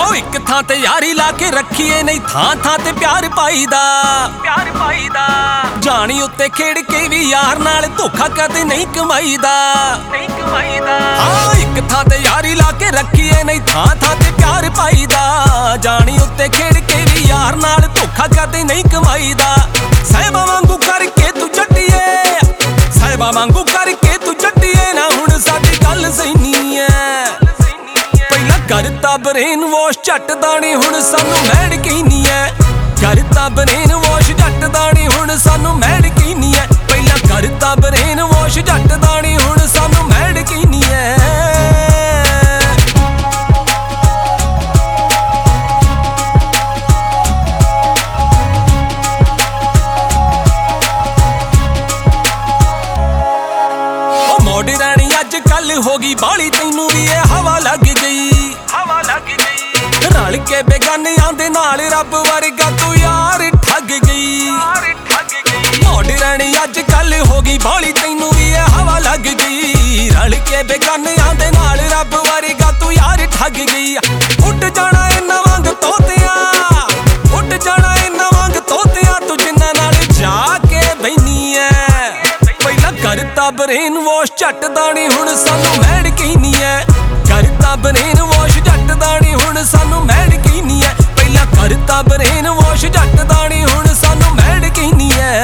ओ एक थां ते यारी ला के रखीए नहीं थां थां ते प्यार पाईदा जानी उत्ते खेड़ के भी यार नाल धोखा कदे नहीं कमाईदा हाँ एक थां ते यारी ला के रखीए नहीं थां थां ते प्यार पाईदा जानी उत्ते खेड़ के भी यार नाल धोखा कदे नहीं कमाईदा साहिबा वांगू करके तू चट्टीए साहिबा वांगू करके तू चट्टीए ना हुण साडी गल सही है पहला करता ब्रेन वॉश झट दानी हुण सानू मैड कहनी है करता ब्रेन वॉश झट दानी हुण सानू मैड कहनी है पहला करता ब्रेन वॉश झट दानी हुण सानू मैड कहनी है रानी अज कल होगी बाली तैनू भी ये हवा लग गई रल के बेगानियां दे नाल रब वर्गा तू यार ठग गई रानी अज कल होगी बाली तैनू भी ये हवा लग गई रल के बेगानियां दे नाल रब वर्गा तू यार ठग गई उठ जाना इन्ना वांग तोतिया उठ जाना इन्ना वांग तोतिया तू जिन्ना नाल जाके बहनी है करता ब्रेन वॉश झट दानी हुण सानू मैड कहनी है करता ब्रेन वॉश झट दानी हुण सानू मैड कहनी है पहला करता ब्रेन वॉश झट दानी हुण सानू मैड कहनी है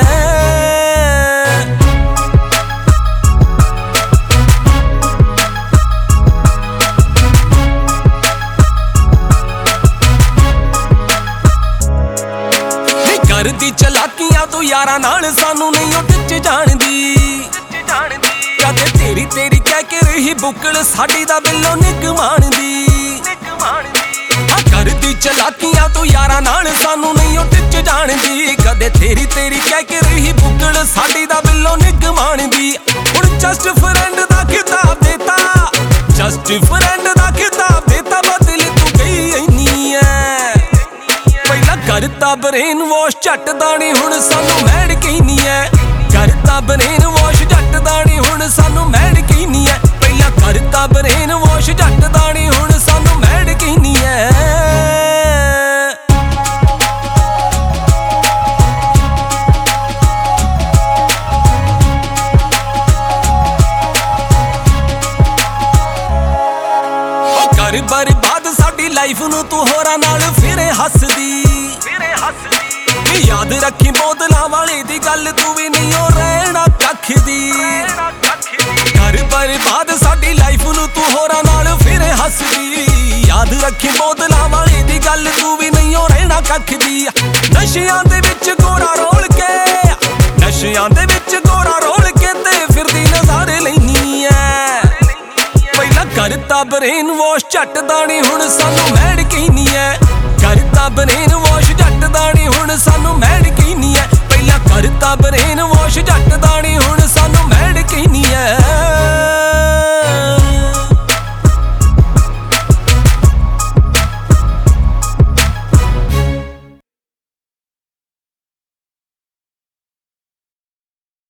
करदी चलाकियां तू यारां नाल सानू नहीं ओ टिच जाणदी कदे तेरी तेरी कह के रही बुकल साडी दा बिल्लो निग माणदी करदी चलाकियां तू यारां नाल सानू नहीं ओ टिच जाणदी कदे तेरी तेरी कह के रही बुकल साडी दा बिल्लो निग माणदी हुण जस्ट फ्रेंड दा खिताब देता जस्ट फ्रेंड दा खिताब देता बदल तू गई इन्नी है पहला करता ब्रेन वॉश झट दानी हुण सानू मैड कहनी है करता ब्रेन वॉश झट दानी हुण सानू मैड कहनी है पहला करता ब्रेन वॉश झट दानी हुण सानू मैड कहनी है कर बर्बाद साडी लाइफ नू तू होरां नाल फिरे हसदी याद रखी बोतलां वाली दी गल तू भी नहीं हो रहना कख दी कर बर्बाद साडी लाइफ नू तू होरां नाल फिरे हसदी याद रखी बोतलां वाली दी गल तू भी नहीं हो रहना कख दी नशियां दे विच गोरा रोल के नशियां दे विच गोरा रोल के ते फिरदी नज़ारे लैनी है पहला करता ब्रेन वॉश झट दानी हुण सानू मैड कहनी है करता ब्रेन वॉश झट दानी हुण सानू मैड कहनी है पहला करता ब्रेन वॉश झट